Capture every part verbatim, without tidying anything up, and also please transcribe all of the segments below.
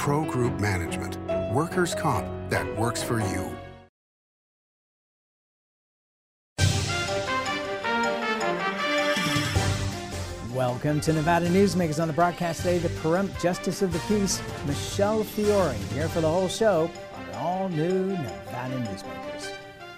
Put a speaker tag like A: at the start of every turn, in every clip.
A: Pro Group Management, workers' comp that works for you.
B: Welcome to Nevada Newsmakers. On the broadcast today, the Pahrump Justice of the Peace, Michelle Fiore, here for the whole show on an all-new Nevada Newsmakers.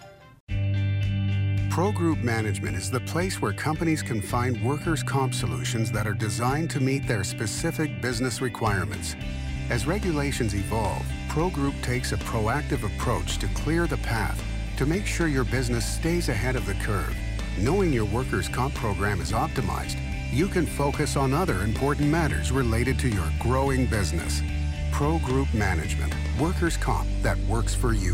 A: Pro Group Management is the place where companies can find workers' comp solutions that are designed to meet their specific business requirements. As regulations evolve, Pro Group takes a proactive approach to clear the path to make sure your business stays ahead of the curve. Knowing your workers' comp program is optimized, you can focus on other important matters related to your growing business. Pro Group Management, workers' comp that works for you.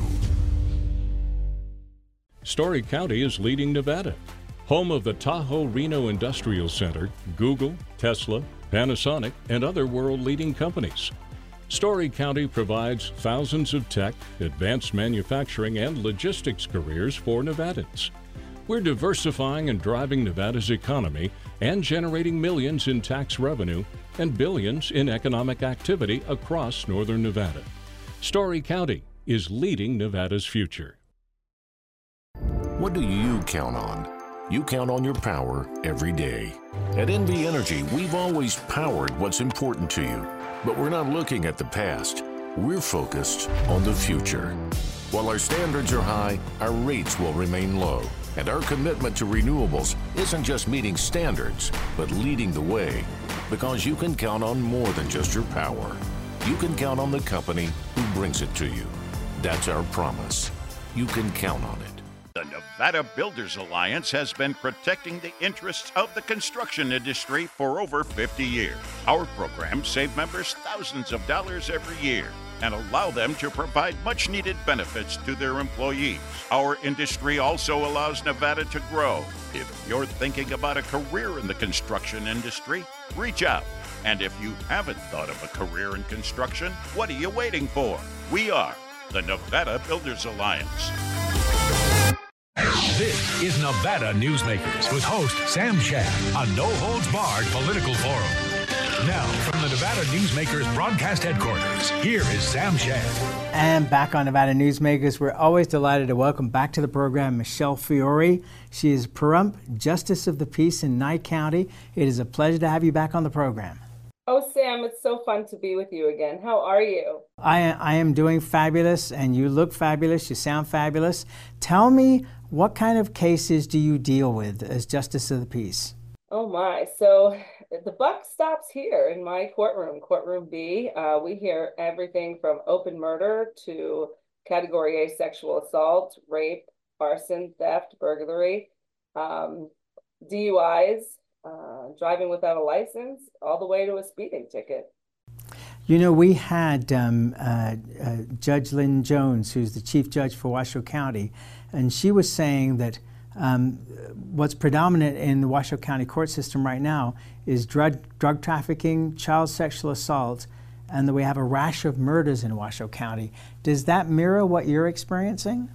C: Story County is leading Nevada. Home of the Tahoe Reno Industrial Center, Google, Tesla, Panasonic, and other world-leading companies. Story County provides thousands of tech, advanced manufacturing, and logistics careers for Nevadans. We're diversifying and driving Nevada's economy and generating millions in tax revenue and billions in economic activity across northern Nevada. Story County is leading Nevada's future.
D: What do you count on? You count on your power every day. At N V Energy, we've always powered what's important to you, but we're not looking at the past. We're focused on the future. While our standards are high, our rates will remain low. And our commitment to renewables isn't just meeting standards, but leading the way. Because you can count on more than just your power. You can count on the company who brings it to you. That's our promise. You can count on it.
E: The Nevada Builders Alliance has been protecting the interests of the construction industry for over fifty years. Our programs save members thousands of dollars every year and allow them to provide much-needed benefits to their employees. Our industry also allows Nevada to grow. If you're thinking about a career in the construction industry, reach out. And if you haven't thought of a career in construction, what are you waiting for? We are the Nevada Builders Alliance.
F: This is Nevada Newsmakers with host Sam Shad on No Holds Barred Political Forum. Now, from the Nevada Newsmakers broadcast headquarters, here is Sam Shad.
B: And back on Nevada Newsmakers, we're always delighted to welcome back to the program Michelle Fiore. She is Pahrump Justice of the Peace in Nye County. It is a pleasure to have you back on the program.
G: Oh, Sam, it's so fun to be with you again. How are you?
B: I, I am doing fabulous, and you look fabulous. You sound fabulous. Tell me, what kind of cases do you deal with as Justice of the Peace?
G: Oh, my. So the buck stops here in my courtroom, Courtroom B. Uh, we hear everything from open murder to Category A sexual assault, rape, arson, theft, burglary, um, D U Is, uh, driving without a license, all the way to a speeding ticket.
B: You know, we had um, uh, uh, Judge Lynn Jones, who's the chief judge for Washoe County, and she was saying that um, what's predominant in the Washoe County court system right now is drug, drug trafficking, child sexual assault, and that we have a rash of murders in Washoe County. Does that mirror what you're experiencing?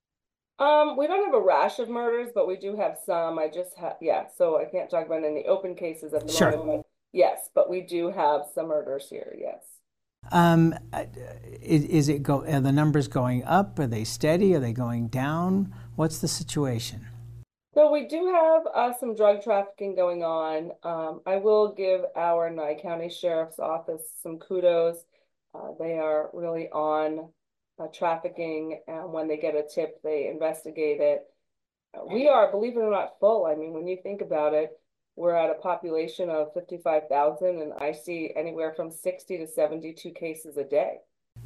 G: Um, we don't have a rash of murders, but we do have some. I just have, yeah, so I can't talk about any open cases at the
B: Sure.
G: moment. Yes, but we do have some murders here, yes.
B: Um, is, is it go, are the numbers going up? Are they steady? Are they going down? What's the situation?
G: So we do have uh, some drug trafficking going on. Um, I will give our Nye County Sheriff's Office some kudos. Uh, they are really on uh, trafficking, and when they get a tip, they investigate it. Uh, we are, believe it or not, full. I mean, when you think about it, we're at a population of fifty-five thousand, and I see anywhere from sixty to seventy-two cases a day.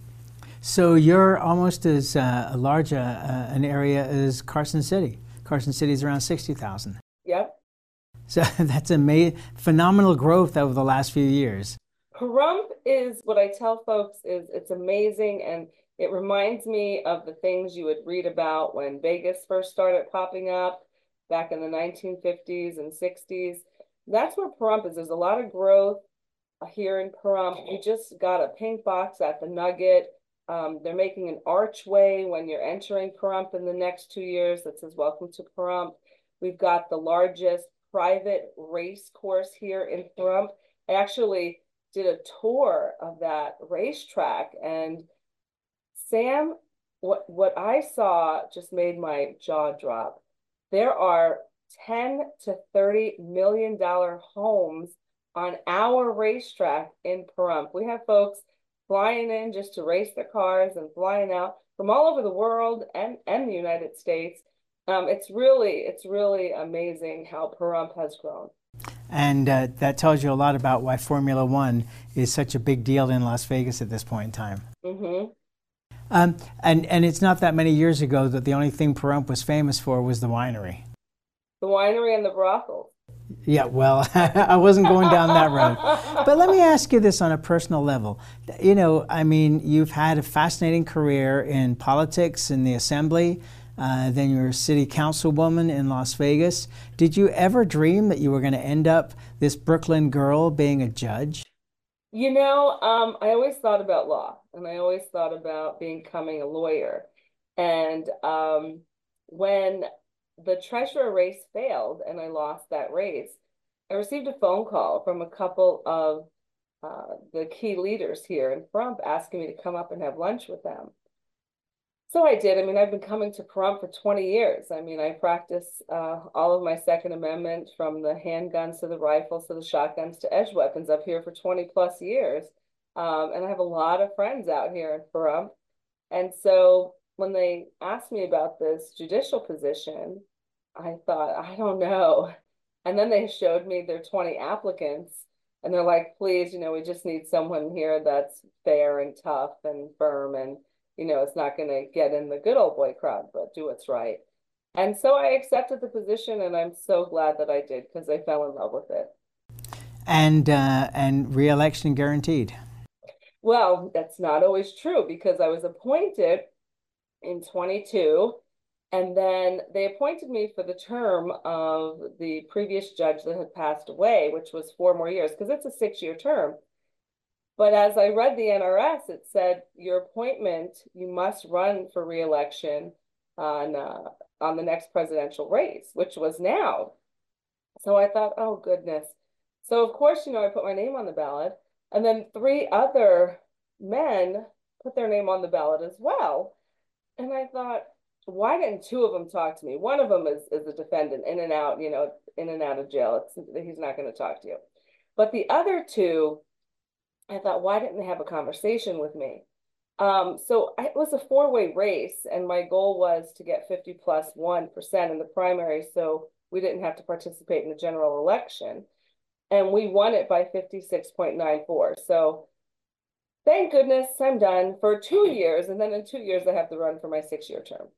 B: So you're almost as uh, large a, uh, an area as Carson City. Carson City is around sixty thousand.
G: Yep.
B: So that's a ma- phenomenal growth over the last few years.
G: Pahrump is, what I tell folks is, it's amazing, and it reminds me of the things you would read about when Vegas first started popping up back in the nineteen fifties and sixties. That's where Pahrump is. There's a lot of growth here in Pahrump. We just got a pink box at the Nugget. Um, they're making an archway when you're entering Pahrump in the next two years that says, "Welcome to Pahrump." We've got the largest private race course here in Pahrump. I actually did a tour of that racetrack, and Sam, what what I saw just made my jaw drop. There are ten to thirty million dollar homes on our racetrack in Pahrump. We have folks flying in just to race their cars and flying out from all over the world and and the United States. Um, it's really it's really amazing how Pahrump has grown.
B: And uh, that tells you a lot about why Formula One is such a big deal in Las Vegas at this point in time.
G: Mm-hmm.
B: Um, and, and it's not that many years ago that the only thing Pahrump was famous for was the winery.
G: The winery and the brothels.
B: Yeah, well, I wasn't going down that road. But let me ask you this on a personal level. You know, I mean, you've had a fascinating career in politics, in the assembly, uh, then you're a city councilwoman in Las Vegas. Did you ever dream that you were going to end up this Brooklyn girl being a judge?
G: You know, um, I always thought about law, and I always thought about becoming a lawyer. And um, when the treasurer race failed and I lost that race, I received a phone call from a couple of uh, the key leaders here in Pahrump asking me to come up and have lunch with them. So I did. I mean, I've been coming to Pahrump for twenty years. I mean, I practice uh, all of my Second Amendment, from the handguns to the rifles to the shotguns to edge weapons, up here for twenty plus years. Um, and I have a lot of friends out here in Pahrump. And so when they asked me about this judicial position, I thought, I don't know. And then they showed me their twenty applicants, and they're like, please, you know, we just need someone here that's fair and tough and firm, and you know, it's not going to get in the good old boy crowd, but do what's right. And so I accepted the position, and I'm so glad that I did, because I fell in love with it. And
B: uh, and re-election guaranteed?
G: Well, that's not always true, because I was appointed in twenty-two, and then they appointed me for the term of the previous judge that had passed away, which was four more years, because it's a six-year term. But as I read the N R S, it said your appointment, you must run for re-election on, uh, on the next presidential race, which was now. So I thought, oh, goodness. So, of course, you know, I put my name on the ballot. And then three other men put their name on the ballot as well. And I thought, why didn't two of them talk to me? One of them is, is a defendant, in and out, you know, in and out of jail. It's, he's not going to talk to you. But the other two, I thought, why didn't they have a conversation with me? Um, so I, it was a four-way race, and my goal was to get fifty plus one percent in the primary, so we didn't have to participate in the general election. And we won it by fifty-six point nine four. So thank goodness I'm done for two years, and then in two years I have to run for my six-year term.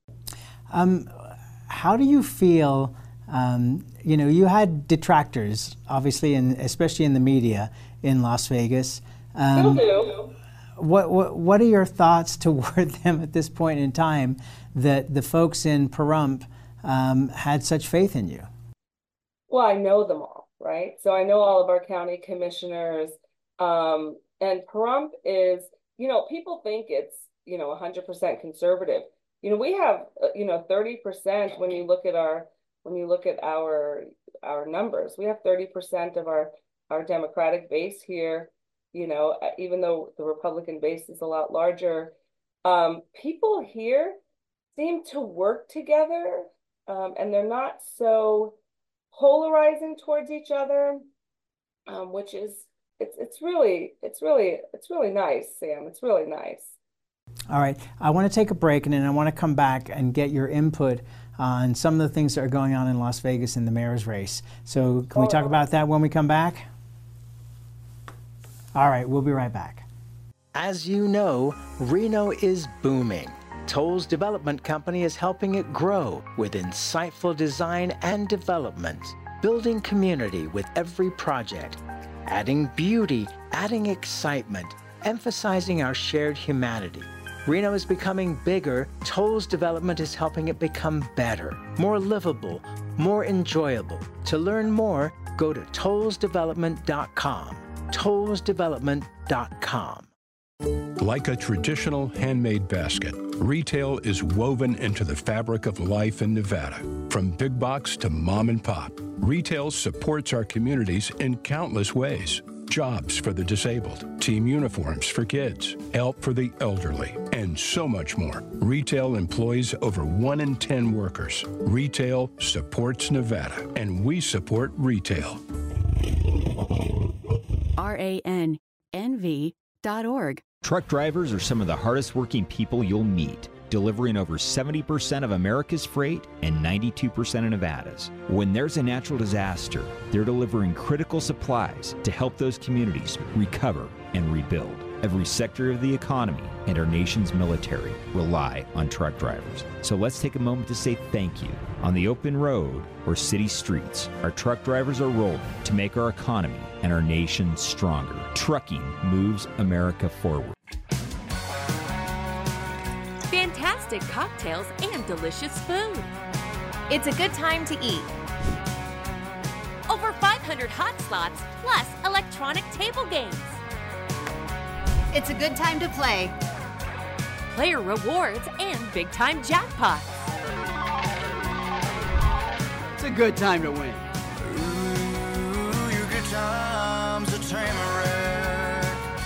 B: Um, how do you feel? Um, you know, you had detractors, obviously, and especially in the media in Las Vegas. Um,
G: Still do.
B: What, what what are your thoughts toward them at this point in time, that the folks in Pahrump um, had such faith in you?
G: Well, I know them all, right? So I know all of our county commissioners, um, and Pahrump is, you know, people think it's, you know, one hundred percent conservative. You know, we have, you know, thirty percent when you look at our when you look at our our numbers. We have thirty percent of our our Democratic base here. You know, even though the Republican base is a lot larger, um, people here seem to work together, um, and they're not so polarizing towards each other, um, which is it's it's really it's really it's really nice, Sam. It's really nice.
B: All right, I want to take a break, and then I want to come back and get your input on some of the things that are going on in Las Vegas in the mayor's race. So can we talk about that when we come back? All right, we'll be right back. As you know, Reno is booming. Tolles Development Company is helping it grow with insightful design and development, building community with every project, adding beauty, adding excitement, emphasizing our shared humanity. Reno is becoming bigger. Tolles Development is helping it become better, more livable, more enjoyable. To learn more, go to tolles development dot com. tolles development dot com.
C: Like a traditional handmade basket, retail is woven into the fabric of life in Nevada. From big box to mom and pop, retail supports our communities in countless ways.
F: jobs for the disabled, team uniforms for kids, help for the elderly, and so much more. Retail employs over one in ten workers. Retail supports Nevada, and we support retail.
H: R A N N V dot org.
I: Truck drivers are some of the hardest working people you'll meet, delivering over seventy percent of America's freight and ninety-two percent of Nevada's. When there's a natural disaster, they're delivering critical supplies to help those communities recover and rebuild. Every sector of the economy and our nation's military rely on truck drivers. So let's take a moment to say thank you. On the open road or city streets, our truck drivers are rolling to make our economy and our nation stronger. Trucking moves America forward.
J: Fantastic cocktails and delicious food. It's a good time to eat. Over five hundred hot slots plus electronic table games.
K: It's a good time to play.
J: Player rewards and big-time jackpots.
L: It's a good time to win.
M: Ooh, your good times are Tamarack.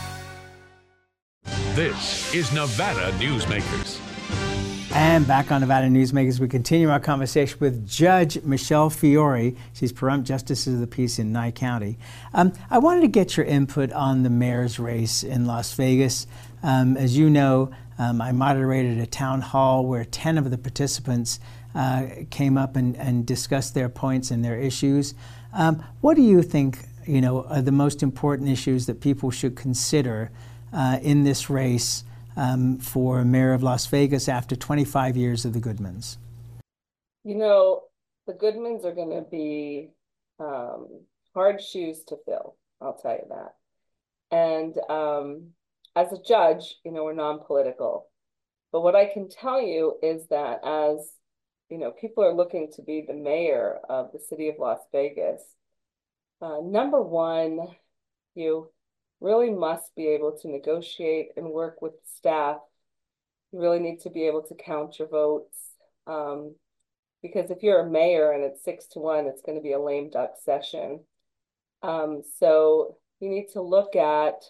F: This is Nevada Newsmakers.
B: And back on Nevada Newsmakers, we continue our conversation with Judge Michelle Fiore. She's Pahrump Justice of the Peace in Nye County. Um, I wanted to get your input on the mayor's race in Las Vegas. Um, as you know, um, I moderated a town hall where ten of the participants uh, came up and, and discussed their points and their issues. Um, what do you think, you know, are the most important issues that people should consider uh, in this race Um, for mayor of Las Vegas after twenty-five years of the Goodmans?
G: You know, the Goodmans are going to be um, hard shoes to fill, I'll tell you that. And um, as a judge, you know, we're non-political. But what I can tell you is that as, you know, people are looking to be the mayor of the city of Las Vegas, uh, number one, you really must be able to negotiate and work with staff. You really need to be able to count your votes. Um, because if you're a mayor and it's six to one, it's going to be a lame duck session. Um, so you need to look at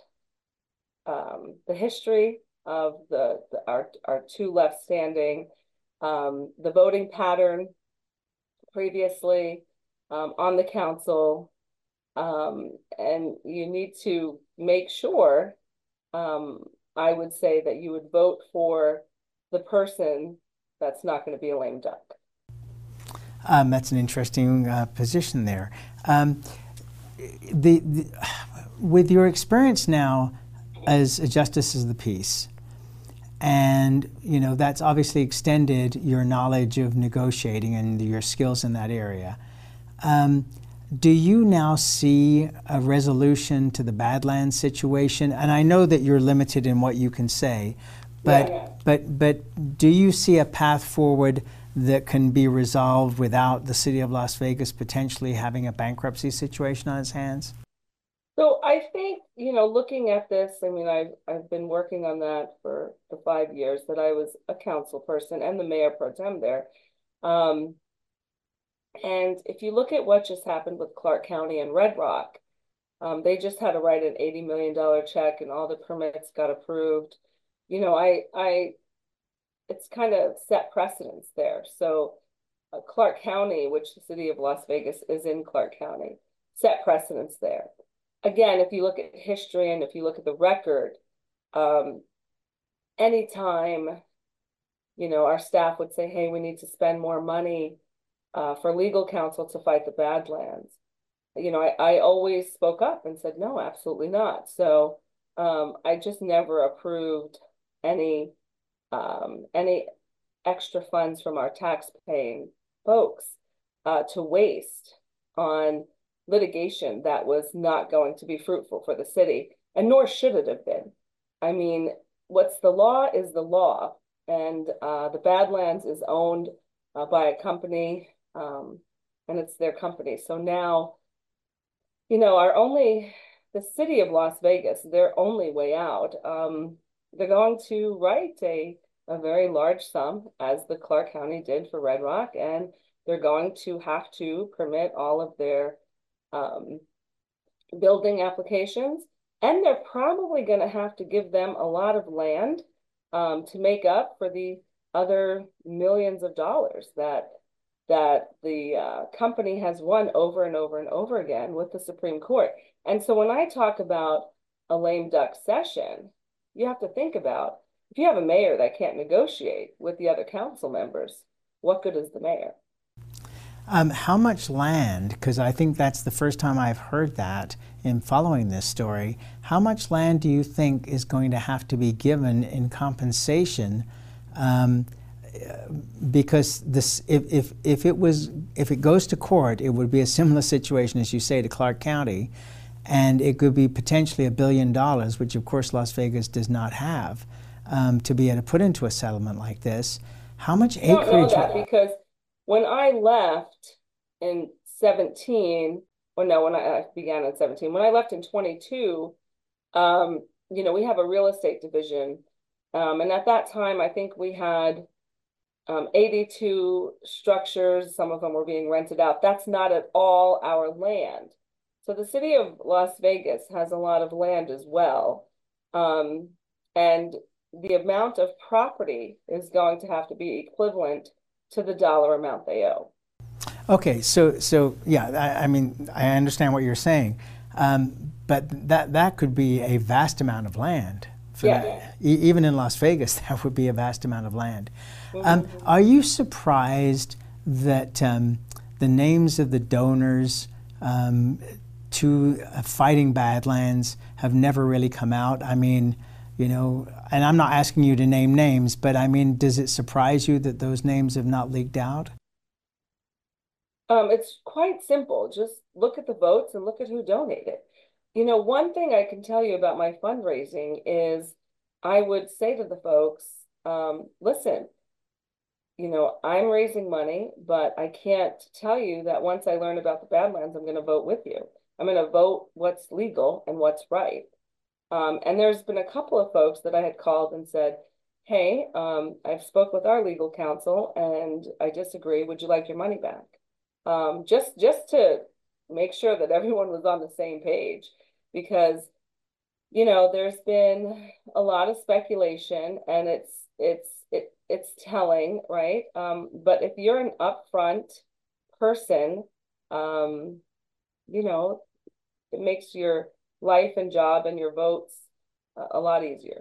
G: um, the history of the, the our, our two left standing, um, the voting pattern previously um, on the council, um, and you need to make sure, um, I would say that you would vote for the person that's not going to be a lame duck.
B: Um, that's an interesting uh, position there. Um, the, the, with your experience now as a justice of the peace, and you know that's obviously extended your knowledge of negotiating and your skills in that area. Um, Do you now see a resolution to the Badlands situation? And I know that you're limited in what you can say, but
G: yeah, yeah.
B: but but do you see a path forward that can be resolved without the city of Las Vegas potentially having a bankruptcy situation on its hands?
G: So I think, you know, looking at this, I mean, I've, I've been working on that for the five years that I was a council person and the mayor pro tem there. Um, And if you look at what just happened with Clark County and Red Rock, um, they just had to write an eighty million dollars check and all the permits got approved. You know, I, I, it's kind of set precedents there. So uh, Clark County, which the city of Las Vegas is in Clark County, set precedents there. Again, if you look at history and if you look at the record, um, anytime, you know, our staff would say, hey, we need to spend more money Uh, for legal counsel to fight the Badlands. You know, I, I always spoke up and said, no, absolutely not. So um, I just never approved any um, any extra funds from our tax-paying folks uh, to waste on litigation that was not going to be fruitful for the city, and nor should it have been. I mean, what's the law is the law, and uh, the Badlands is owned uh, by a company, um, and it's their company. So now, you know, our only, the city of Las Vegas, their only way out, um, they're going to write a, a very large sum, as the Clark County did for Red Rock, and they're going to have to permit all of their, um, building applications, and they're probably going to have to give them a lot of land um, to make up for the other millions of dollars that that the uh, company has won over and over and over again with the Supreme Court. And so when I talk about a lame duck session, you have to think about, if you have a mayor that can't negotiate with the other council members, what good is the mayor?
B: Um, how much land, because I think that's the first time I've heard that in following this story, how much land do you think is going to have to be given in compensation? Um, because this, if, if, if it was, if it goes to court, it would be a similar situation, as you say, to Clark County, and it could be potentially a billion dollars, which of course Las Vegas does not have, um, to be able to put into a settlement like this. How much acreage?
G: I don't know that, because when I left in seventeen, or no, when I, I began in seventeen, when I left in twenty-two, um, you know, we have a real estate division. Um, and at that time, I think we had um, eighty-two structures. Some of them were being rented out. That's not at all our land. So the city of Las Vegas has a lot of land as well. Um, and the amount of property is going to have to be equivalent to the dollar amount they owe.
B: Okay, so so yeah, I, I mean, I understand what you're saying, um, but that that could be a vast amount of land. For
G: yeah.
B: that. E even in Las Vegas, that would be a vast amount of land.
G: Mm-hmm.
B: um, are you surprised that um, the names of the donors um, to uh, Fighting Badlands have never really come out? I mean, you know, and I'm not asking you to name names, but I mean, does it surprise you that those names have not leaked out?
G: Um, it's quite simple. Just look at the votes and look at who donated. You know, one thing I can tell you about my fundraising is I would say to the folks, um, listen, you know, I'm raising money, but I can't tell you that once I learn about the Badlands, I'm going to vote with you. I'm going to vote what's legal and what's right. Um, and there's been a couple of folks that I had called and said, hey, um, I've spoke with our legal counsel and I disagree. Would you like your money back? Um, just, just to make sure that everyone was on the same page, because, you know, there's been a lot of speculation and it's, it's, it, it's telling, right? Um, but if you're an upfront person, um, you know, it makes your life and job and your votes a lot easier.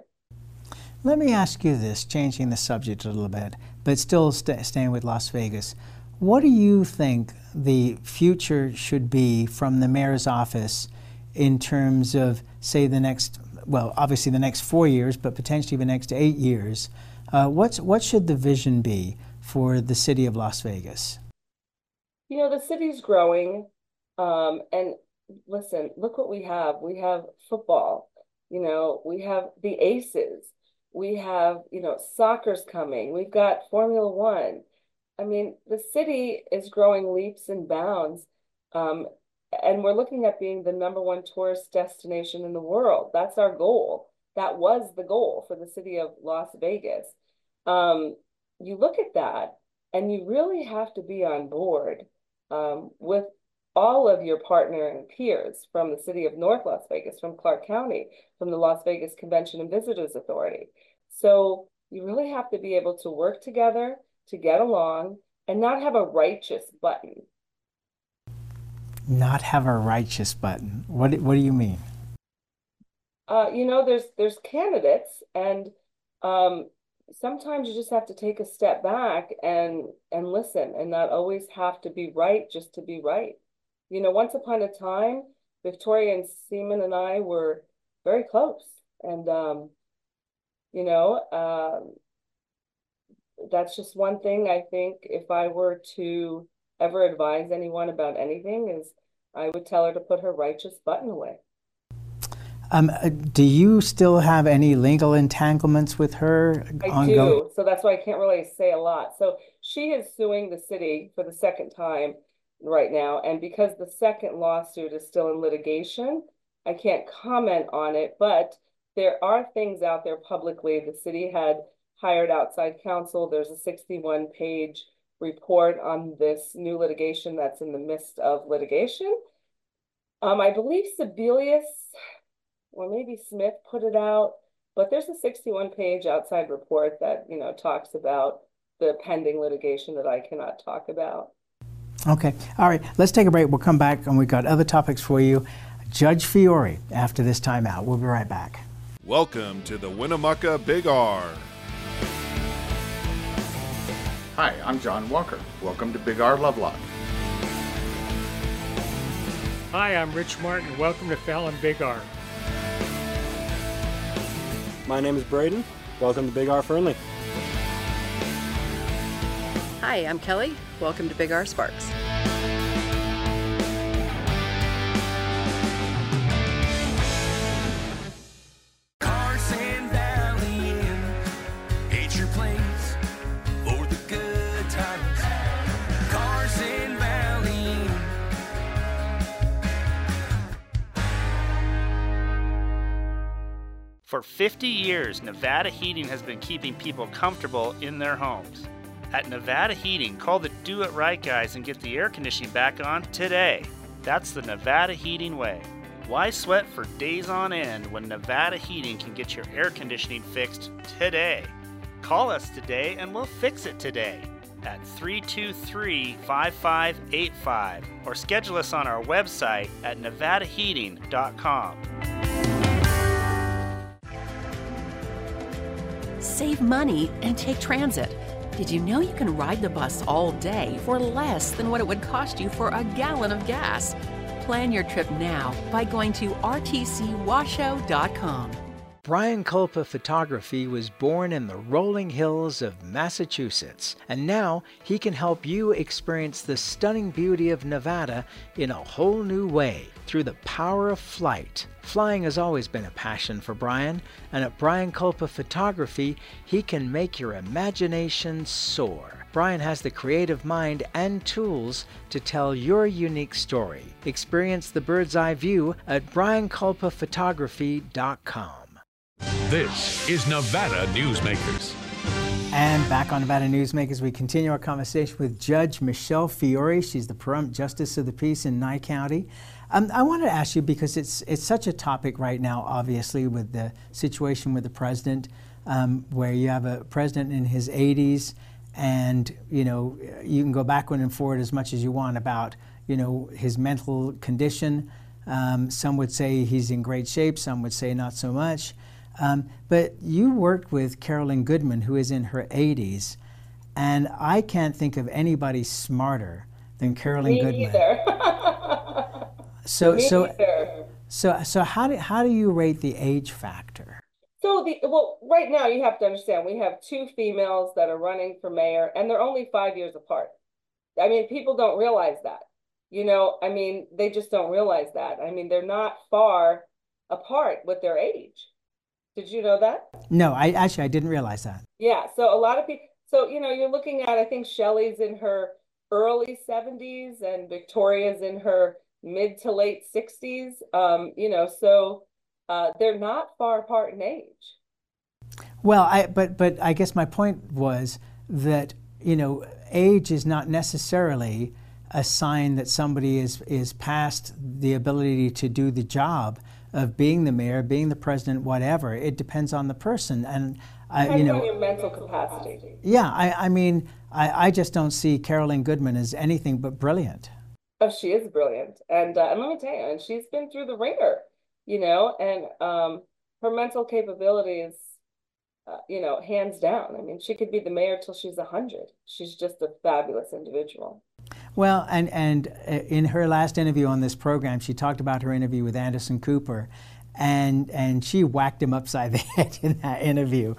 B: Let me ask you this, changing the subject a little bit, but still st staying with Las Vegas. What do you think the future should be from the mayor's office in terms of, say, the next, well, obviously the next four years, but potentially the next eight years? Uh, what's, what should the vision be for the city of Las Vegas?
G: You know, the city's growing, um, and listen, look what we have. We have football, you know, we have the Aces, we have, you know, soccer's coming, we've got Formula One. I mean, the city is growing leaps and bounds, um, and we're looking at being the number one tourist destination in the world. That's our goal. That was the goal for the city of Las Vegas. Um, you look at that, and you really have to be on board um, with all of your partner and peers from the city of North Las Vegas, from Clark County, from the Las Vegas Convention and Visitors Authority. So you really have to be able to work together to get along and not have a righteous button.
B: Not have a righteous button. What, what do you mean?
G: Uh, you know, there's there's candidates, and um, sometimes you just have to take a step back and and listen, and not always have to be right just to be right. You know, once upon a time, Victoria and Seaman and I were very close, and um, you know, um, that's just one thing I think if I were to ever advise anyone about anything is I would tell her to put her righteous button away.
B: Um, do you still have any legal entanglements with her?
G: I
B: ongoing?
G: do, so that's why I can't really say a lot. So she is suing the city for the second time right now, and because the second lawsuit is still in litigation, I can't comment on it, but there are things out there publicly. The city had hired outside counsel. There's a sixty-one page report on this new litigation that's in the midst of litigation. Um, I believe Sebelius or maybe Smith put it out, but there's a sixty-one page outside report that, you know, talks about the pending litigation that I cannot talk about.
B: Okay. All right. Let's take a break. We'll come back and we've got other topics for you. Judge Fiore after this timeout. We'll be right back.
N: Welcome to the Winnemucca Big R.
O: Hi, I'm John Walker. Welcome to Big R Lovelock.
P: Hi, I'm Rich Martin. Welcome to Fallon Big R.
Q: My name is Braden. Welcome to Big R Fernley.
R: Hi, I'm Kelly. Welcome to Big R Sparks.
M: Carson Valley Inn, it's your place for the good times. Carson Valley Inn.
S: For fifty years, Nevada Heating has been keeping people comfortable in their homes. At Nevada Heating, call the do-it-right guys and get the air conditioning back on today. That's the Nevada Heating way. Why sweat for days on end when Nevada Heating can get your air conditioning fixed today? Call us today and we'll fix it today at three two three, five five eight five or schedule us on our website at nevada heating dot com.
J: Save money and take transit. Did you know you can ride the bus all day for less than what it would cost you for a gallon of gas? Plan your trip now by going to r t c washoe dot com.
B: Brian Culpa Photography was born in the rolling hills of Massachusetts, and now he can help you experience the stunning beauty of Nevada in a whole new way through the power of flight. Flying has always been a passion for Brian, and at Brian Culpa Photography, he can make your imagination soar. Brian has the creative mind and tools to tell your unique story. Experience the bird's eye view at brian culpa photography dot com.
T: This is Nevada Newsmakers.
B: And back on Nevada Newsmakers, we continue our conversation with Judge Michelle Fiore. She's the Pahrump Justice of the Peace in Nye County. Um, I wanted to ask you, because it's it's such a topic right now, obviously, with the situation with the president, um, where you have a president in his eighties, and you know you can go backward and forward as much as you want about you know his mental condition. Um, some would say he's in great shape. Some would say not so much. Um, but you worked with Carolyn Goodman, who is in her eighties, and I can't think of anybody smarter than Carolyn
G: Me
B: Goodman.
G: Either.
B: so,
G: Me
B: so,
G: either.
B: so, so, how do how do you rate the age factor?
G: So the well, right now you have to understand we have two females that are running for mayor, and they're only five years apart. I mean, people don't realize that. You know, I mean, they just don't realize that. I mean, they're not far apart with their age. Did you know that?
B: No, I actually I didn't realize that.
G: Yeah, so a lot of people, so, you know, you're looking at, I think Shelley's in her early seventies and Victoria's in her mid to late sixties. Um, you know, so uh, they're not far apart in age.
B: Well, I but but I guess my point was that, you know, age is not necessarily a sign that somebody is is past the ability to do the job of being the mayor, being the president, whatever. It depends on the person, and I,
G: Depends
B: you know,
G: on your mental capacity.
B: yeah. I, I mean, I, I just don't see Carolyn Goodman as anything but brilliant.
G: Oh, she is brilliant, and uh, and let me tell you, and she's been through the ringer, you know, and um, her mental capabilities, uh, you know, hands down. I mean, she could be the mayor till she's a hundred. She's just a fabulous individual.
B: Well, and, and in her last interview on this program, she talked about her interview with Anderson Cooper, and and she whacked him upside the head in that interview.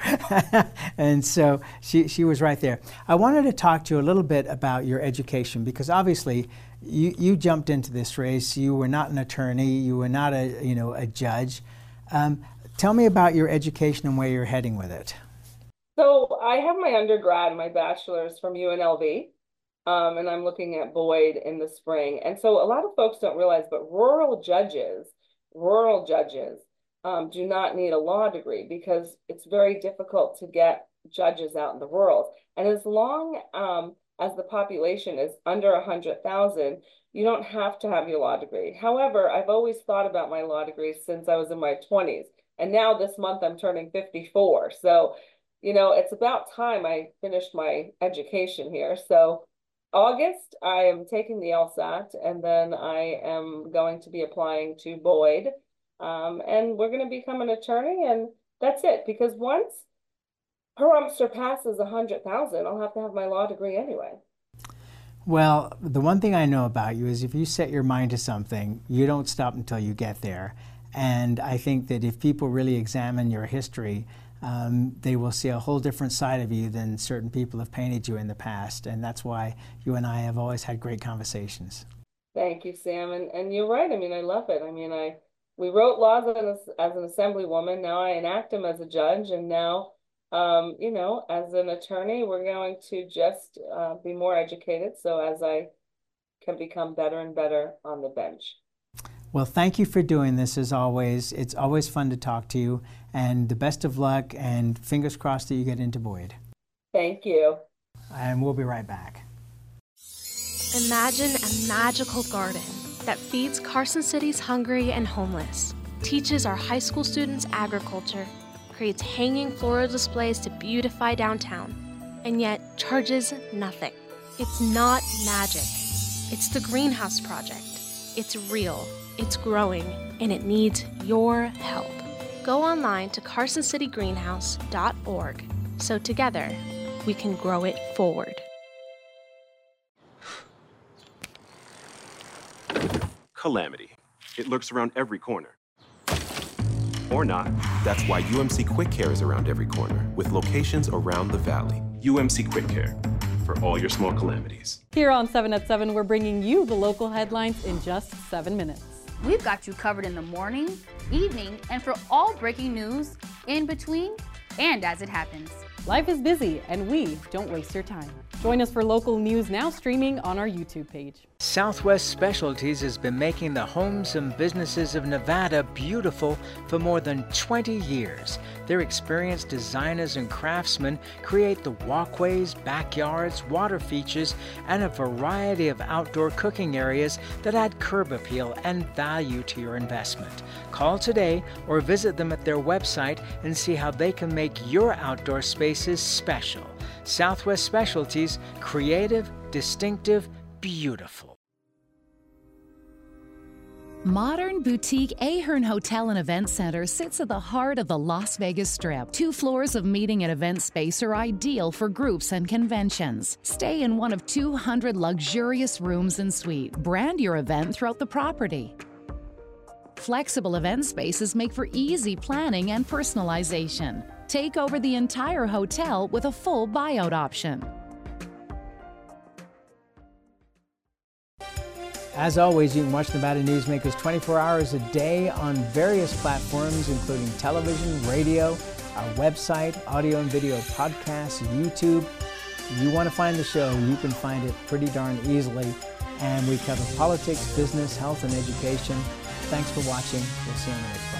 B: And so she, she was right there. I wanted to talk to you a little bit about your education, because obviously you, you jumped into this race. You were not an attorney. You were not a, you know, a judge. Um, tell me about your education and where you're heading with it.
G: So I have my undergrad and my bachelor's from U N L V. Um, and I'm looking at Boyd in the spring. And so a lot of folks don't realize, but rural judges, rural judges um, do not need a law degree, because it's very difficult to get judges out in the rural. And as long um, as the population is under one hundred thousand, you don't have to have your law degree. However, I've always thought about my law degree since I was in my twenties. And now this month I'm turning fifty-four. So, you know, it's about time I finished my education here. So August, I am taking the LSAT, and then I am going to be applying to Boyd. Um, and we're going to become an attorney, and that's it. Because once Pahrump surpasses one hundred thousand, I'll have to have my law degree anyway.
B: Well, the one thing I know about you is if you set your mind to something, you don't stop until you get there. And I think that if people really examine your history, um, they will see a whole different side of you than certain people have painted you in the past. And that's why you and I have always had great conversations.
G: Thank you, Sam. And, and you're right. I mean, I love it. I mean, I we wrote laws as, as an assemblywoman. Now I enact them as a judge. And now, um, you know, as an attorney, we're going to just uh, be more educated. So as I can become better and better on the bench.
B: Well, thank you for doing this as always. It's always fun to talk to you, and the best of luck, and fingers crossed that you get into Boyd.
G: Thank you.
B: And we'll be right back.
U: Imagine a magical garden that feeds Carson City's hungry and homeless, teaches our high school students agriculture, creates hanging floral displays to beautify downtown, and yet charges nothing. It's not magic. It's the Greenhouse Project. It's real. It's growing, and it needs your help. Go online to carson city greenhouse dot org so together we can grow it forward.
V: Calamity. It lurks around every corner. Or not. That's why U M C Quick Care is around every corner, with locations around the valley. U M C Quick Care, for all your small calamities.
W: Here on seven at seven, we're bringing you the local headlines in just seven minutes.
X: We've got you covered in the morning, evening, and for all breaking news, in between, and as it happens.
W: Life is busy, and we don't waste your time. Join us for local news now streaming on our YouTube page.
B: Southwest Specialties has been making the homes and businesses of Nevada beautiful for more than twenty years. Their experienced designers and craftsmen create the walkways, backyards, water features, and a variety of outdoor cooking areas that add curb appeal and value to your investment. Call today or visit them at their website and see how they can make your outdoor spaces special. Southwest Specialties, creative, distinctive, beautiful.
Y: Modern boutique Ahern Hotel and Event Center sits at the heart of the Las Vegas Strip. Two floors of meeting and event space are ideal for groups and conventions. Stay in one of two hundred luxurious rooms and suites. Brand your event throughout the property. Flexible event spaces make for easy planning and personalization. Take over the entire hotel with a full buyout option.
B: As always, you can watch Nevada Newsmakers twenty-four hours a day on various platforms, including television, radio, our website, audio and video podcasts, YouTube. If you want to find the show, you can find it pretty darn easily. And we cover politics, business, health, and education. Thanks for watching. We'll see you on the next one.